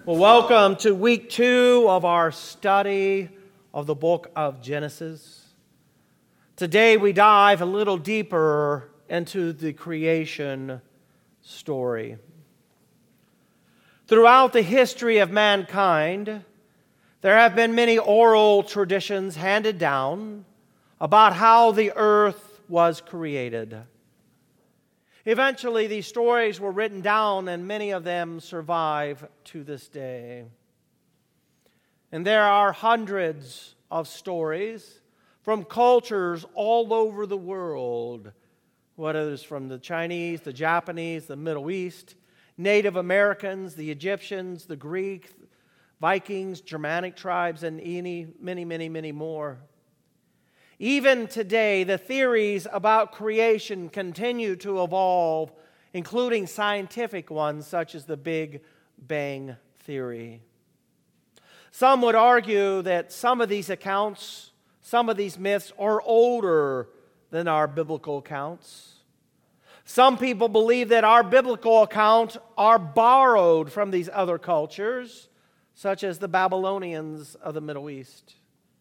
Well, welcome to week 2 of our study of the book of Genesis. Today we dive a little deeper into the creation story. Throughout the history of mankind, there have been many oral traditions handed down about how the earth was created. Eventually, these stories were written down, and many of them survive to this day. And there are hundreds of stories from cultures all over the world, whether it's from the Chinese, the Japanese, the Middle East, Native Americans, the Egyptians, the Greeks, Vikings, Germanic tribes, and many more. Even today, the theories about creation continue to evolve, including scientific ones such as the Big Bang Theory. Some would argue that some of these accounts, some of these myths are older than our biblical accounts. Some people believe that our biblical accounts are borrowed from these other cultures, such as the Babylonians of the Middle East.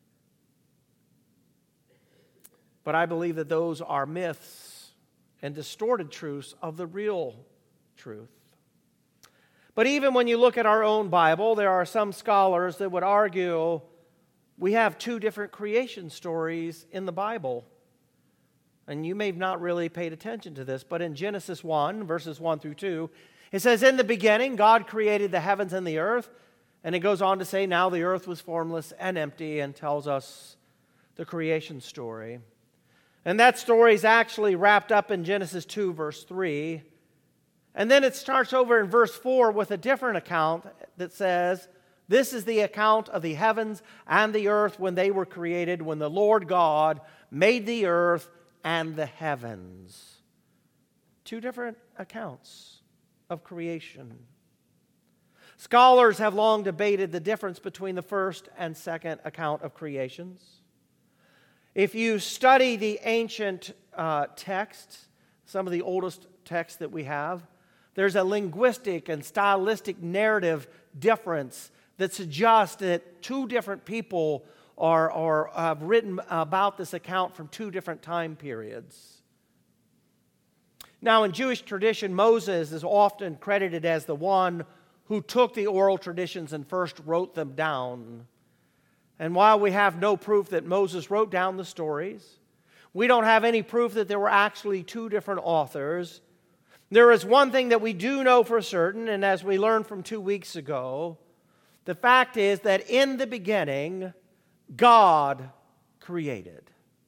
But I believe that those are myths and distorted truths of the real truth. But even when you look at our own Bible, there are some scholars that would argue we have two different creation stories in the Bible. And you may have not really paid attention to this, but in Genesis 1, verses 1 through 2, it says, "In the beginning, God created the heavens and the earth." And it goes on to say, "Now the earth was formless and empty," and tells us the creation story. And that story is actually wrapped up in Genesis 2, verse 3. And then it starts over in verse 4 with a different account that says, "This is the account of the heavens and the earth when they were created, when the Lord God made the earth and the heavens." Two different accounts of creation. Scholars have long debated the difference between the first and second account of creations. If you study the ancient texts, some of the oldest texts that we have, there's a linguistic and stylistic narrative difference that suggests that two different people have written about this account from two different time periods. Now, in Jewish tradition, Moses is often credited as the one who took the oral traditions and first wrote them down. And while we have no proof that Moses wrote down the stories, we don't have any proof that there were actually two different authors. There is one thing that we do know for certain, and as we learned from 2 weeks ago, the fact is that in the beginning, God created.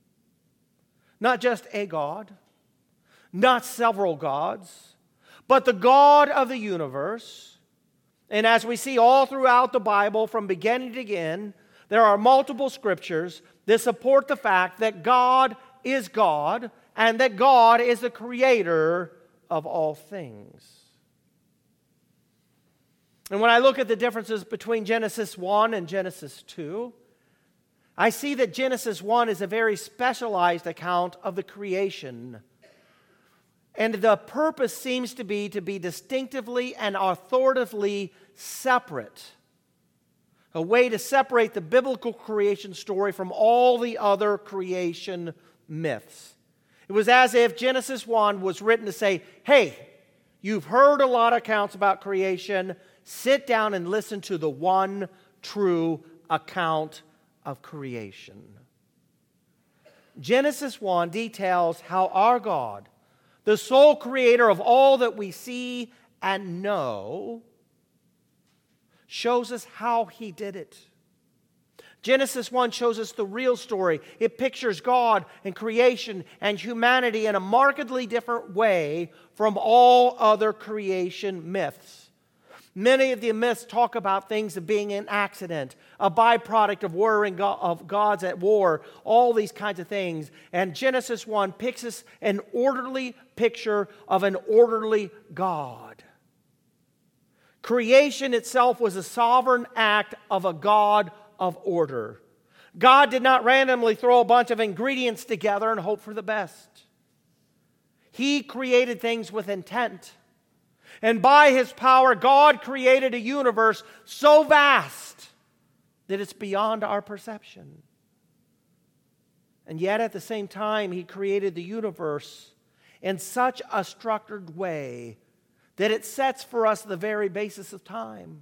Not just a God, not several gods, but the God of the universe. And as we see all throughout the Bible, from beginning to end, there are multiple scriptures that support the fact that God is God and that God is the creator of all things. And when I look at the differences between Genesis 1 and Genesis 2, I see that Genesis 1 is a very specialized account of the creation. And the purpose seems to be distinctively and authoritatively separate. A way to separate the biblical creation story from all the other creation myths. It was as if Genesis 1 was written to say, hey, you've heard a lot of accounts about creation. Sit down and listen to the one true account of creation. Genesis 1 details how our God, the sole creator of all that we see and know, shows us how He did it. Genesis 1 shows us the real story. It pictures God and creation and humanity in a markedly different way from all other creation myths. Many of the myths talk about things of being an accident, a byproduct of of gods at war, all these kinds of things. And Genesis 1 picks us an orderly picture of an orderly God. Creation itself was a sovereign act of a God of order. God did not randomly throw a bunch of ingredients together and hope for the best. He created things with intent. And by His power, God created a universe so vast that it's beyond our perception. And yet at the same time, He created the universe in such a structured way that it sets for us the very basis of time.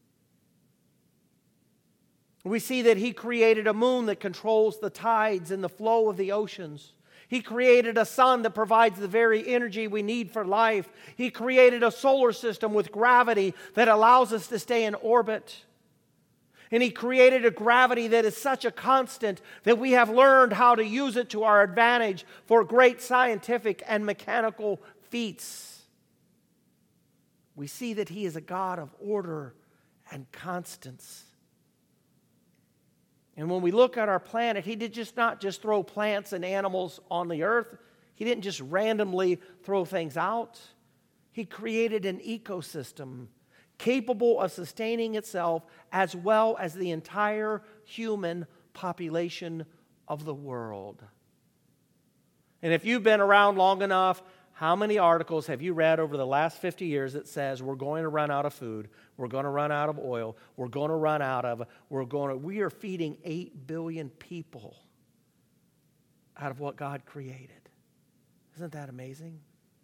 We see that He created a moon that controls the tides and the flow of the oceans. He created a sun that provides the very energy we need for life. He created a solar system with gravity that allows us to stay in orbit. And He created a gravity that is such a constant that we have learned how to use it to our advantage for great scientific and mechanical feats. We see that He is a God of order and constance. And when we look at our planet, He did not just throw plants and animals on the earth. He didn't just randomly throw things out. He created an ecosystem capable of sustaining itself as well as the entire human population of the world. And if you've been around long enough, how many articles have you read over the last 50 years that says we're going to run out of food, we're going to run out of oil, we are feeding 8 billion people out of what God created. Isn't that amazing?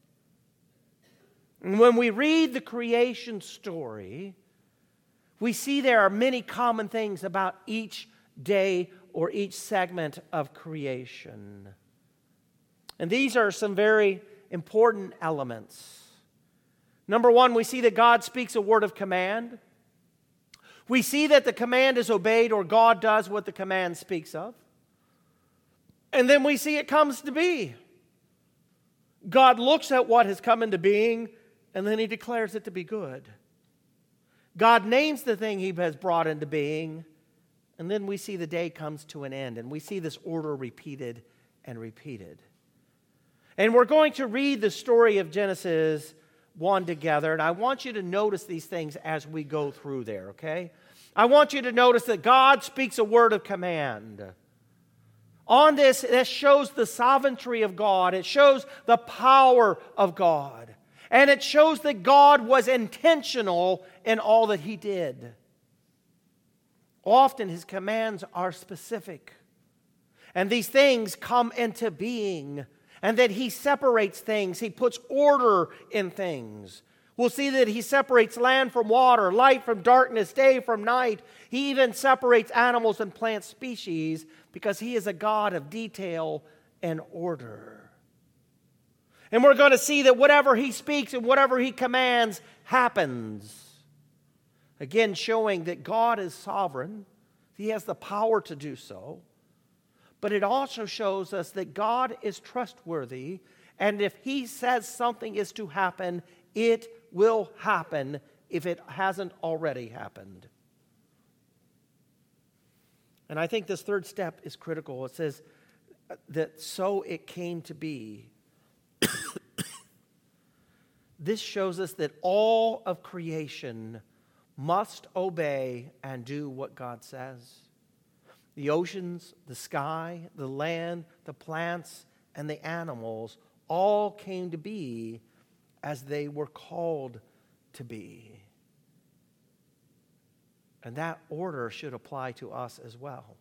And when we read the creation story, we see there are many common things about each day or each segment of creation. And these are some very important elements. Number one, we see that God speaks a word of command. We see that the command is obeyed, or God does what the command speaks of. And then we see it comes to be. God looks at what has come into being, and then He declares it to be good. God names the thing He has brought into being, and then we see the day comes to an end, and we see this order repeated and repeated. And we're going to read the story of Genesis 1 together, and I want you to notice these things as we go through there, okay? I want you to notice that God speaks a word of command. On this shows the sovereignty of God. It shows the power of God. And it shows that God was intentional in all that He did. Often His commands are specific. And these things come into being. And that He separates things. He puts order in things. We'll see that He separates land from water, light from darkness, day from night. He even separates animals and plant species because He is a God of detail and order. And we're going to see that whatever He speaks and whatever He commands happens. Again, showing that God is sovereign. He has the power to do so. But it also shows us that God is trustworthy, and if He says something is to happen, it will happen if it hasn't already happened. And I think this third step is critical. It says that so it came to be. This shows us that all of creation must obey and do what God says. The oceans, the sky, the land, the plants, and the animals all came to be as they were called to be. And that order should apply to us as well.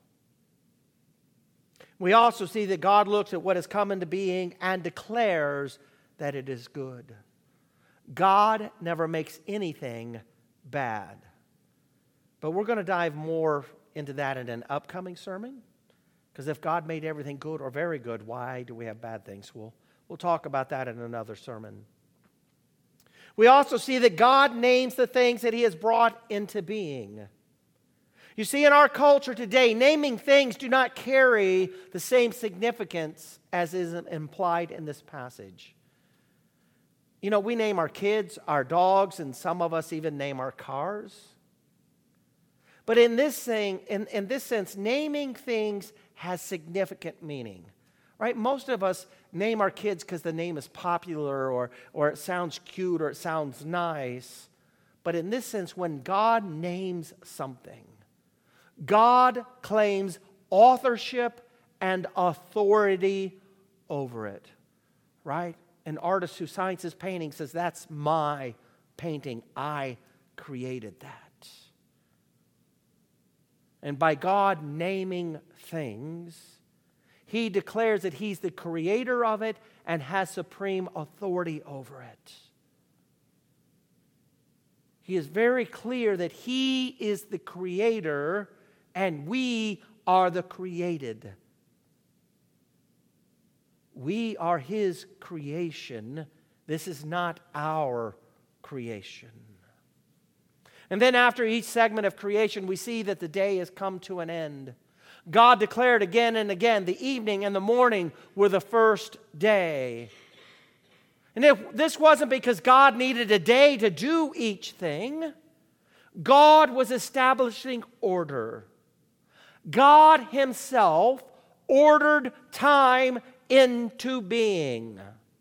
We also see that God looks at what has come into being and declares that it is good. God never makes anything bad. But we're going to dive more into that in an upcoming sermon. Because if God made everything good or very good, why do we have bad things? We'll talk about that in another sermon. We also see that God names the things that He has brought into being. You see, in our culture today, naming things do not carry the same significance as is implied in this passage. You know, we name our kids, our dogs, and some of us even name our cars. But in this sense, naming things has significant meaning, right? Most of us name our kids because the name is popular or it sounds cute or it sounds nice. But in this sense, when God names something, God claims authorship and authority over it, right? An artist who signs his painting says, "That's my painting, I created that. And by God naming things, He declares that He's the creator of it and has supreme authority over it. He is very clear that He is the creator and we are the created. We are His creation. This is not our creation. And then after each segment of creation, we see that the day has come to an end. God declared again and again, the evening and the morning were the first day. And this wasn't because God needed a day to do each thing. God was establishing order. God Himself ordered time into being.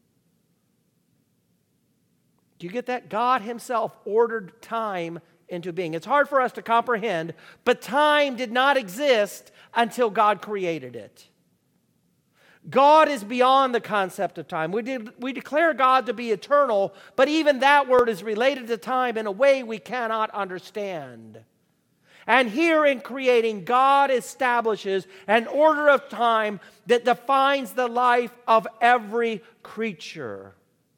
Do you get that? God Himself ordered time into being. It's hard for us to comprehend, but time did not exist until God created it. God is beyond the concept of time. We declare God to be eternal, but even that word is related to time in a way we cannot understand. And here in creating, God establishes an order of time that defines the life of every creature.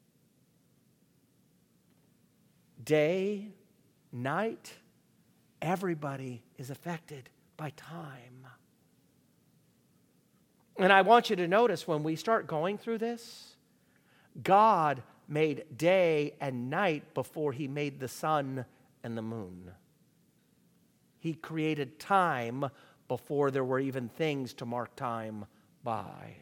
Day, night, everybody is affected by time. And I want you to notice when we start going through this, God made day and night before He made the sun and the moon. He created time before there were even things to mark time by.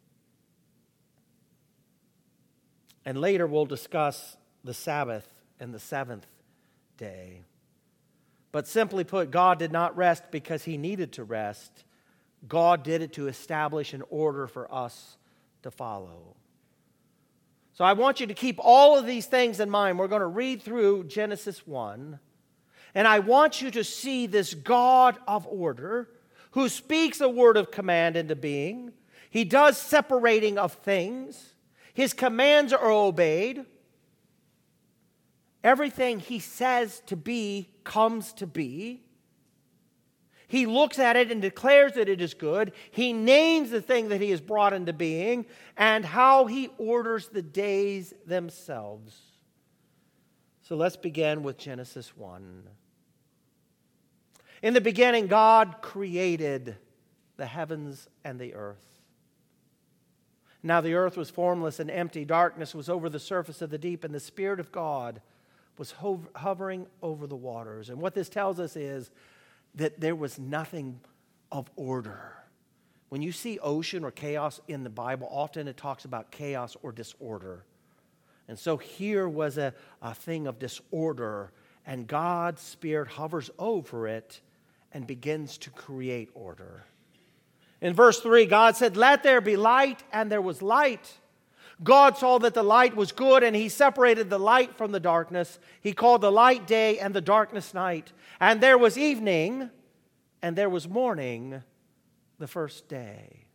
And later we'll discuss the Sabbath and the seventh day. But simply put, God did not rest because He needed to rest. God did it to establish an order for us to follow. So I want you to keep all of these things in mind. We're going to read through Genesis 1. And I want you to see this God of order who speaks a word of command into being. He does separating of things. His commands are obeyed. Everything He says to be comes to be. He looks at it and declares that it is good. He names the thing that He has brought into being and how He orders the days themselves. So let's begin with Genesis 1. In the beginning, God created the heavens and the earth. Now the earth was formless and empty. Darkness was over the surface of the deep, and the Spirit of God was hovering over the waters. And what this tells us is that there was nothing of order. When you see ocean or chaos in the Bible, often it talks about chaos or disorder. And so here was a thing of disorder, and God's Spirit hovers over it and begins to create order. In verse 3, God said, "Let there be light," and there was light. God saw that the light was good, and He separated the light from the darkness. He called the light day and the darkness night. And there was evening, and there was morning, the first day.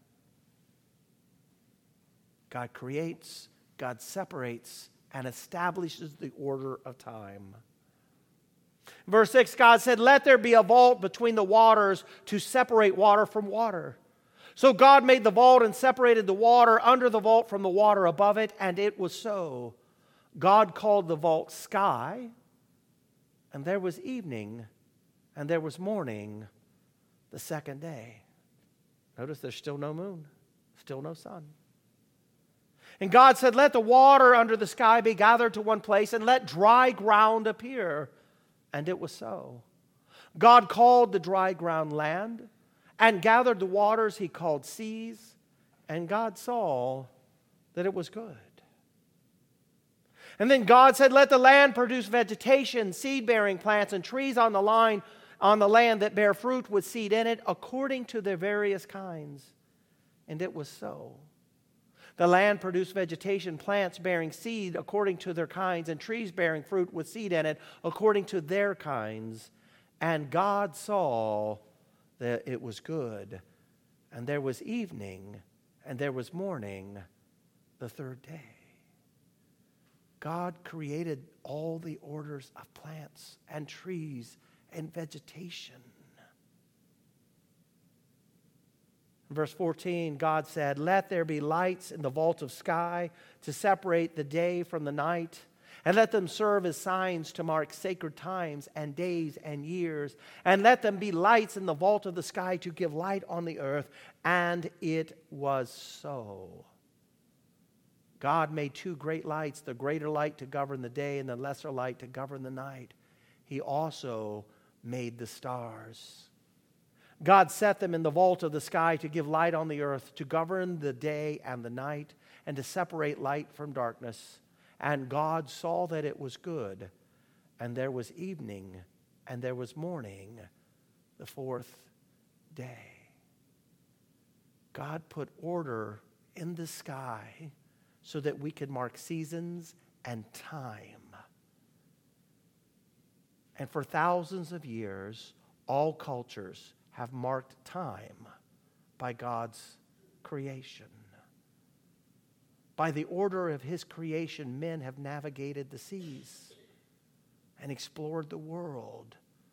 God creates, God separates, and establishes the order of time. Verse 6, God said, "Let there be a vault between the waters to separate water from water." So God made the vault and separated the water under the vault from the water above it, and it was so. God called the vault sky, and there was evening, and there was morning, the second day. Notice there's still no moon, still no sun. And God said, "Let the water under the sky be gathered to one place, and let dry ground appear." And it was so. God called the dry ground land, and gathered the waters He called seas, and God saw that it was good. And then God said, "Let the land produce vegetation, seed-bearing plants, and trees on the land that bear fruit with seed in it, according to their various kinds." And it was so. The land produced vegetation, plants bearing seed according to their kinds, and trees bearing fruit with seed in it, according to their kinds. And God saw that it was good. And there was evening, and there was morning, the third day. God created all the orders of plants and trees and vegetation. In verse 14, God said, "Let there be lights in the vault of sky to separate the day from the night, and let them serve as signs to mark sacred times and days and years. And let them be lights in the vault of the sky to give light on the earth." And it was so. God made two great lights, the greater light to govern the day and the lesser light to govern the night. He also made the stars. God set them in the vault of the sky to give light on the earth, to govern the day and the night, and to separate light from darkness. And God saw that it was good. And there was evening, and there was morning, the fourth day. God put order in the sky so that we could mark seasons and time. And for thousands of years, all cultures have marked time by God's creation. By the order of His creation, men have navigated the seas and explored the world.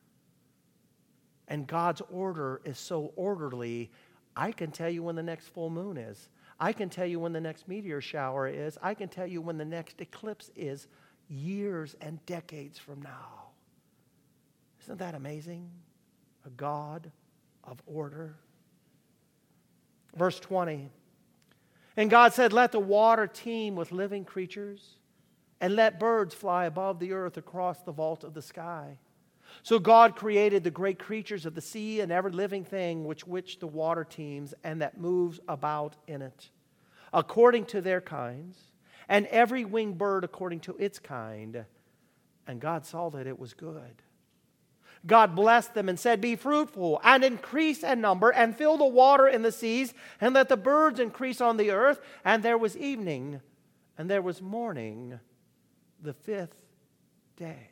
And God's order is so orderly, I can tell you when the next full moon is. I can tell you when the next meteor shower is. I can tell you when the next eclipse is years and decades from now. Isn't that amazing? A God of order. Verse 20. And God said, "Let the water teem with living creatures, and let birds fly above the earth across the vault of the sky." So God created the great creatures of the sea and every living thing which the water teems and that moves about in it, according to their kinds, and every winged bird according to its kind. And God saw that it was good. God blessed them and said, "Be fruitful and increase in number and fill the water in the seas and let the birds increase on the earth." And there was evening and there was morning, the fifth day.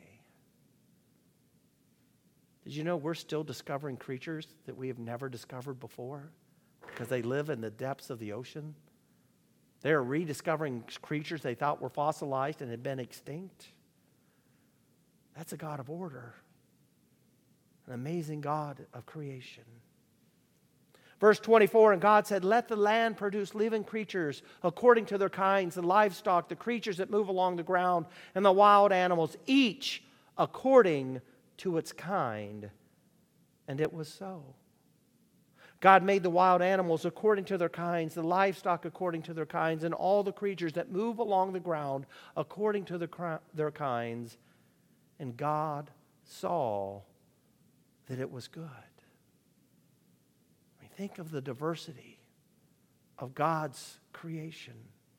Did you know we're still discovering creatures that we have never discovered before because they live in the depths of the ocean? They are rediscovering creatures they thought were fossilized and had been extinct. That's a God of order. An amazing God of creation. Verse 24, and God said, "Let the land produce living creatures according to their kinds, the livestock, the creatures that move along the ground, and the wild animals, each according to its kind." And it was so. God made the wild animals according to their kinds, the livestock according to their kinds, and all the creatures that move along the ground according to their kinds. And God saw that it was good. I mean, think of the diversity of God's creation.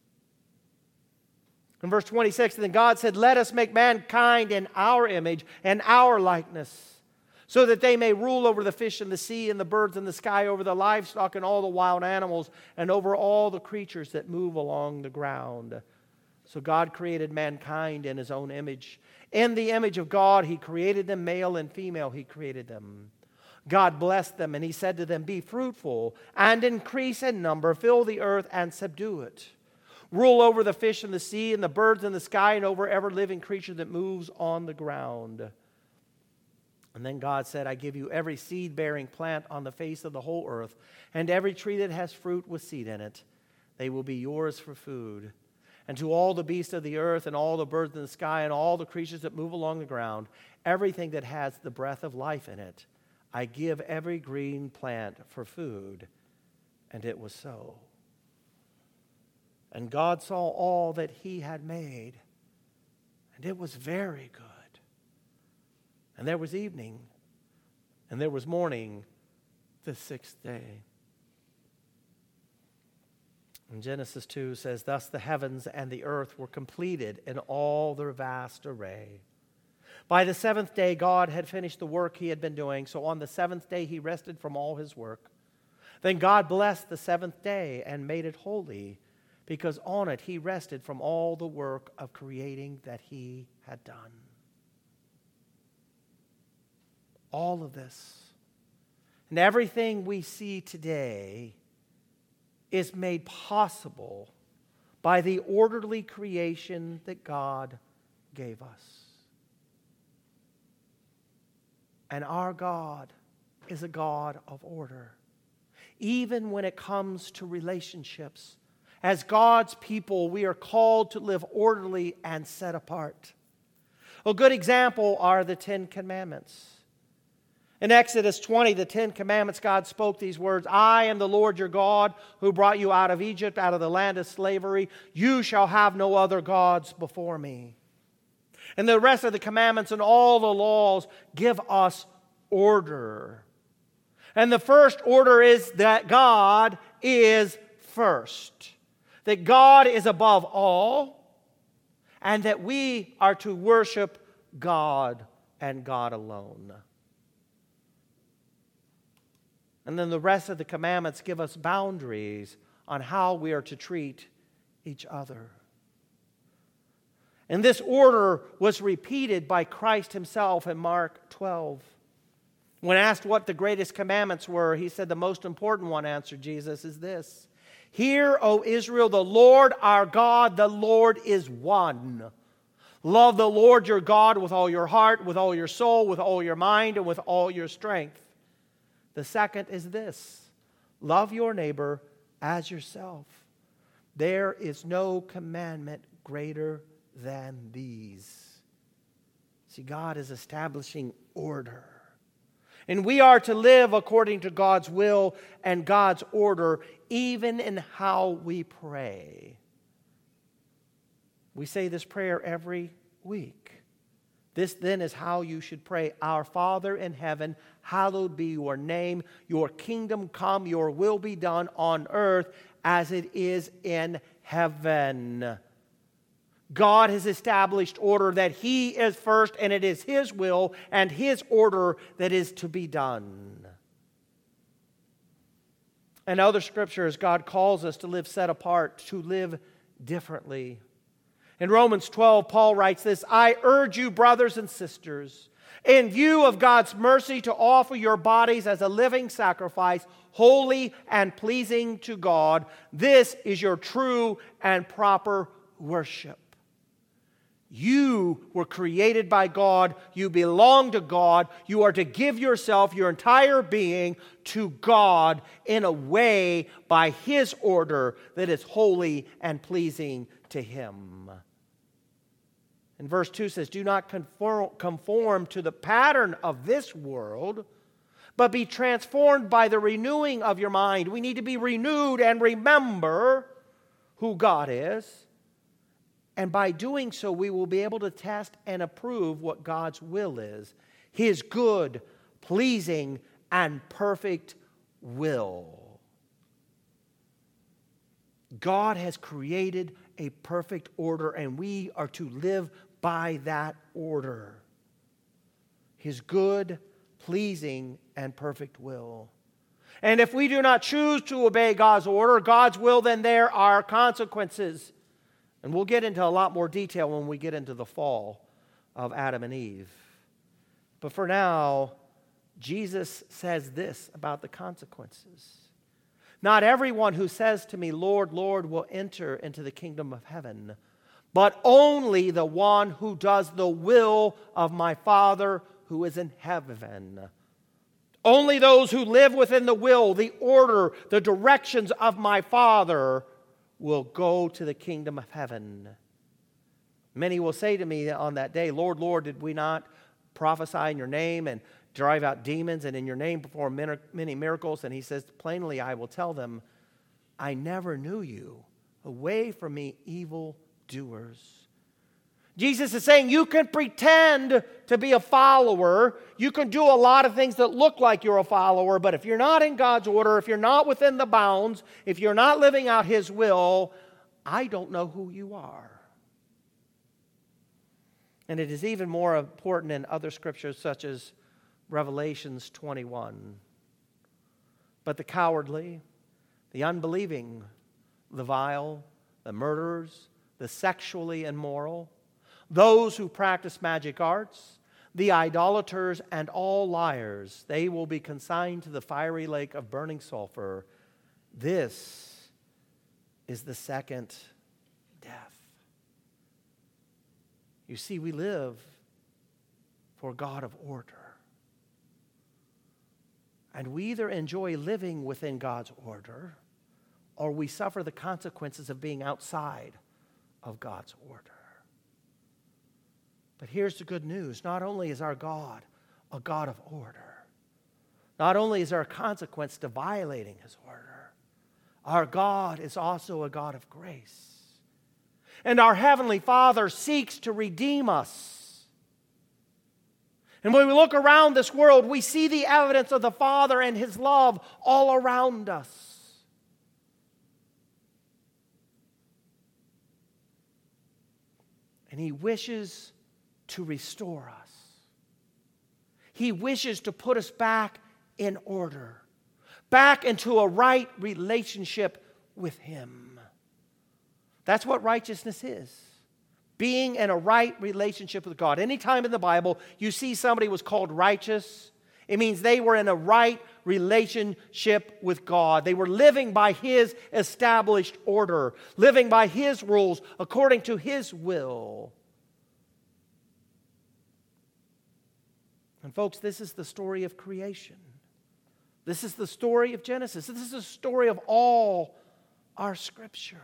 In verse 26, then God said, "Let us make mankind in our image and our likeness, so that they may rule over the fish in the sea and the birds in the sky, over the livestock and all the wild animals, and over all the creatures that move along the ground." So God created mankind in His own image. In the image of God, He created them, male and female, He created them. God blessed them, and He said to them, "Be fruitful and increase in number, fill the earth and subdue it. Rule over the fish in the sea and the birds in the sky and over every living creature that moves on the ground." And then God said, "I give you every seed-bearing plant on the face of the whole earth, and every tree that has fruit with seed in it. They will be yours for food. And to all the beasts of the earth and all the birds in the sky and all the creatures that move along the ground, everything that has the breath of life in it, I give every green plant for food." And it was so. And God saw all that He had made, and it was very good. And there was evening, and there was morning, the sixth day. And Genesis 2 says, "Thus the heavens and the earth were completed in all their vast array. By the seventh day God had finished the work He had been doing, so on the seventh day He rested from all His work. Then God blessed the seventh day and made it holy, because on it He rested from all the work of creating that He had done." All of this and everything we see today is made possible by the orderly creation that God gave us. And our God is a God of order. Even when it comes to relationships, as God's people, we are called to live orderly and set apart. A good example are the Ten Commandments. In Exodus 20, the Ten Commandments, God spoke these words, I am the Lord your God who brought you out of Egypt, out of the land of slavery. You shall have no other gods before me. And the rest of the commandments and all the laws give us order. And the first order is that God is first. That God is above all. And that we are to worship God and God alone. And then the rest of the commandments give us boundaries on how we are to treat each other. And this order was repeated by Christ himself in Mark 12. When asked what the greatest commandments were, he said the most important one, answered Jesus, is this. Hear, O Israel, the Lord our God, the Lord is one. Love the Lord your God with all your heart, with all your soul, with all your mind, and with all your strength. The second is this. Love your neighbor as yourself. There is no commandment greater than these. See, God is establishing order. And we are to live according to God's will and God's order, even in how we pray. We say this prayer every week. This then is how you should pray. Our Father in heaven, hallowed be your name. Your kingdom come, your will be done on earth as it is in heaven. God has established order that He is first, and it is His will and His order that is to be done. In other scriptures, God calls us to live set apart, to live differently. In Romans 12, Paul writes this, I urge you, brothers and sisters, in view of God's mercy, to offer your bodies as a living sacrifice, holy and pleasing to God. This is your true and proper worship. You were created by God. You belong to God. You are to give yourself, your entire being, to God in a way by His order that is holy and pleasing to Him. And verse 2 says, do not conform to the pattern of this world, but be transformed by the renewing of your mind. We need to be renewed and remember who God is. And by doing so, we will be able to test and approve what God's will is. His good, pleasing, and perfect will. God has created a perfect order, and we are to live by that order. His good, pleasing, and perfect will. And if we do not choose to obey God's order, God's will, then there are consequences. And we'll get into a lot more detail when we get into the fall of Adam and Eve. But for now, Jesus says this about the consequences. Not everyone who says to me, Lord, Lord, will enter into the kingdom of heaven, but only the one who does the will of my Father who is in heaven. Only those who live within the will, the order, the directions of my Father will go to the kingdom of heaven. Many will say to me on that day, Lord, Lord, did we not prophesy in your name and drive out demons and in your name perform many miracles? And he says, plainly, I will tell them, I never knew you. Away from me, evil doers. Jesus is saying you can pretend to be a follower. You can do a lot of things that look like you're a follower, but if you're not in God's order, if you're not within the bounds, if you're not living out His will, I don't know who you are. And it is even more important in other scriptures such as Revelations 21. But the cowardly, the unbelieving, the vile, the murderers, the sexually immoral, those who practice magic arts, the idolaters, and all liars, they will be consigned to the fiery lake of burning sulfur. This is the second You see, we live for a God of order. And we either enjoy living within God's order, or we suffer the consequences of being outside of God's order. But here's the good news. Not only is our God a God of order, not only is there a consequence to violating His order, our God is also a God of grace. And our Heavenly Father seeks to redeem us. And when we look around this world, we see the evidence of the Father and His love all around us. And He wishes to restore us. He wishes to put us back in order, back into a right relationship with Him. That's what righteousness is. Being in a right relationship with God. Anytime in the Bible you see somebody was called righteous, it means they were in a right relationship with God. They were living by His established order, living by His rules, according to His will. And folks, this is the story of creation. This is the story of Genesis. This is the story of all our Scripture.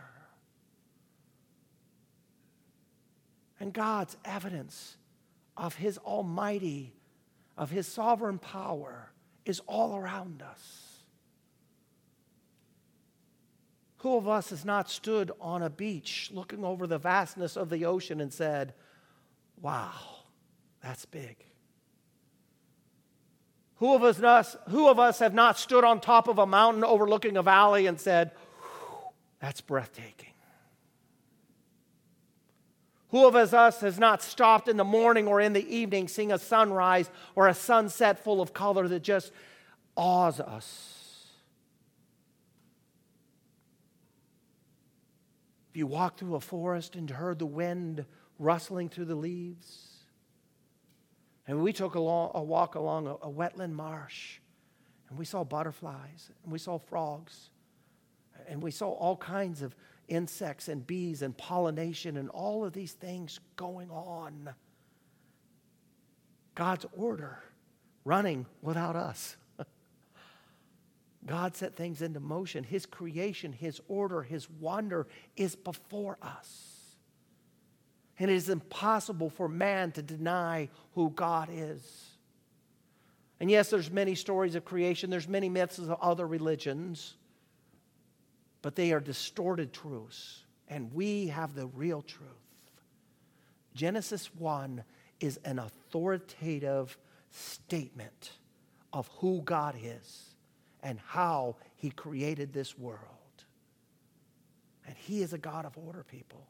And God's evidence of His almighty, of His sovereign power is all around us. Who of us has not stood on a beach looking over the vastness of the ocean and said, wow, that's big? Who of us have not stood on top of a mountain overlooking a valley and said, that's breathtaking? Who of us has not stopped in the morning or in the evening seeing a sunrise or a sunset full of color that just awes us? If you walked through a forest and heard the wind rustling through the leaves, and we took a walk along a wetland marsh, and we saw butterflies, and we saw frogs, and we saw all kinds of insects and bees and pollination and all of these things going on. God's order running without us. God set things into motion. His creation, His order, His wonder is before us. And it is impossible for man to deny who God is. And yes, there's many stories of creation. There's many myths of other religions. But they are distorted truths. And we have the real truth. Genesis 1 is an authoritative statement of who God is and how He created this world. And He is a God of order, people.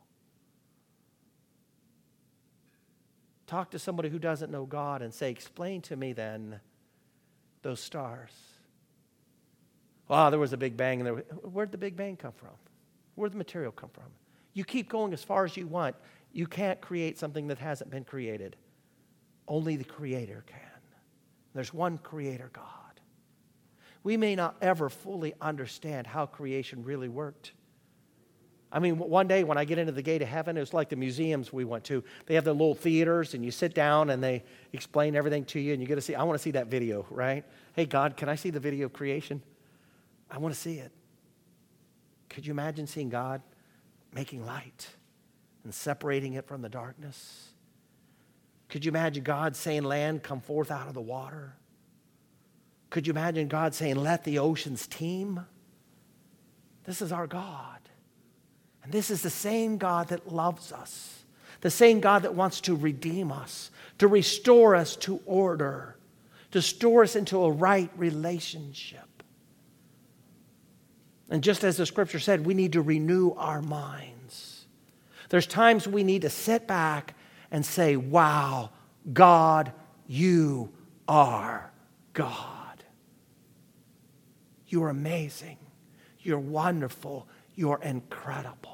Talk to somebody who doesn't know God and say, explain to me then those stars. There was a big bang. And where'd the big bang come from? Where'd the material come from? You keep going as far as you want. You can't create something that hasn't been created. Only the Creator can. There's one Creator God. We may not ever fully understand how creation really worked. I mean, one day when I get into the gate of heaven, it was like the museums we went to. They have the little theaters, and you sit down, and they explain everything to you, and you get to see. I want to see that video, right? Hey, God, can I see the video of creation? I want to see it. Could you imagine seeing God making light and separating it from the darkness? Could you imagine God saying, land, come forth out of the water? Could you imagine God saying, let the oceans teem? This is our God. And this is the same God that loves us, the same God that wants to redeem us, to restore us to order, to restore us into a right relationship. And just as the Scripture said, we need to renew our minds. There's times we need to sit back and say, wow, God, you are God. You are amazing. You're wonderful. You're incredible.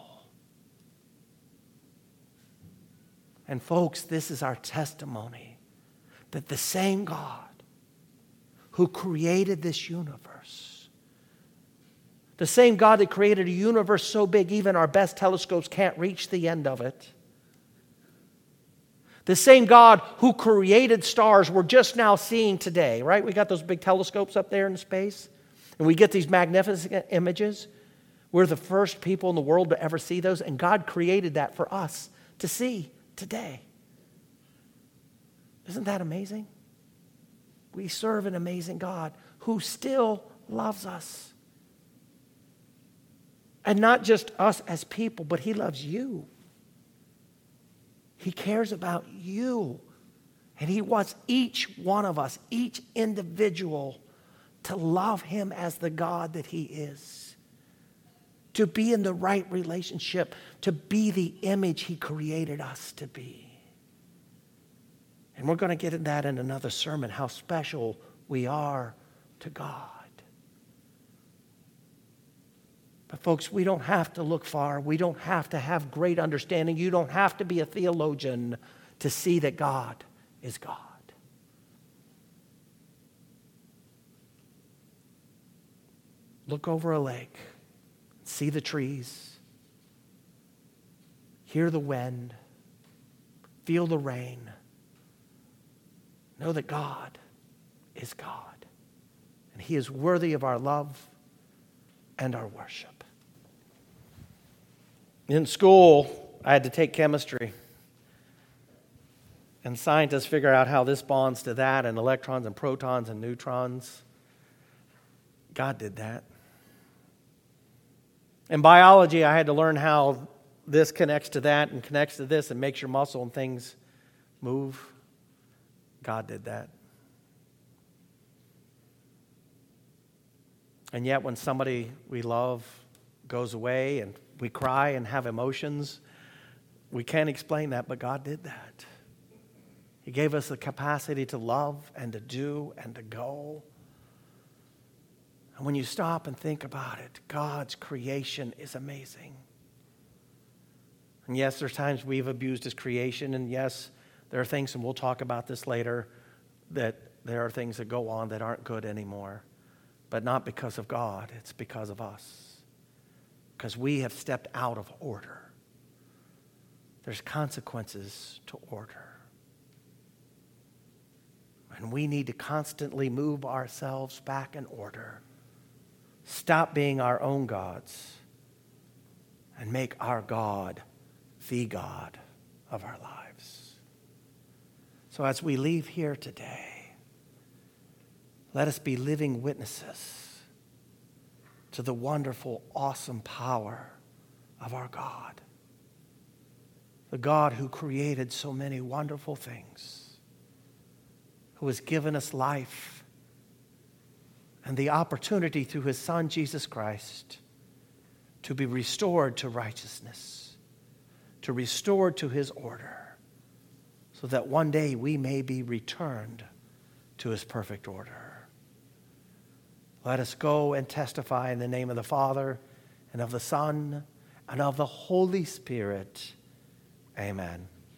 And folks, this is our testimony that the same God who created this universe, the same God that created a universe so big even our best telescopes can't reach the end of it, The same God who created stars we're just now seeing today, right? We got those big telescopes up there in space, and we get these magnificent images. We're the first people in the world to ever see those, and God created that for us to see today. Isn't that amazing? We serve an amazing God who still loves us. And not just us as people, but He loves you. He cares about you. And He wants each one of us, each individual, to love Him as the God that He is. To be in the right relationship, to be the image He created us to be. And we're going to get into that in another sermon, how special we are to God. But folks, we don't have to look far. We don't have to have great understanding. You don't have to be a theologian to see that God is God. Look over a lake, see the trees, hear the wind, feel the rain. Know that God is God, and He is worthy of our love and our worship. In school, I had to take chemistry, and scientists figure out how this bonds to that, and electrons and protons and neutrons. God did that. In biology, I had to learn how this connects to that and connects to this and makes your muscle and things move. God did that. And yet when somebody we love goes away and we cry and have emotions, we can't explain that, but God did that. He gave us the capacity to love and to do and to go. And when you stop and think about it, God's creation is amazing. And yes, there's times we've abused His creation, and yes, there are things, and we'll talk about this later, that there are things that go on that aren't good anymore. But not because of God, it's because of us. Because we have stepped out of order. There's consequences to order. And we need to constantly move ourselves back in order. Stop being our own gods and make our God the God of our lives. So as we leave here today, let us be living witnesses to the wonderful, awesome power of our God. The God who created so many wonderful things, who has given us life and the opportunity through His Son, Jesus Christ, to be restored to righteousness, to restored to His order, so that one day we may be returned to His perfect order. Let us go and testify in the name of the Father, and of the Son, and of the Holy Spirit. Amen.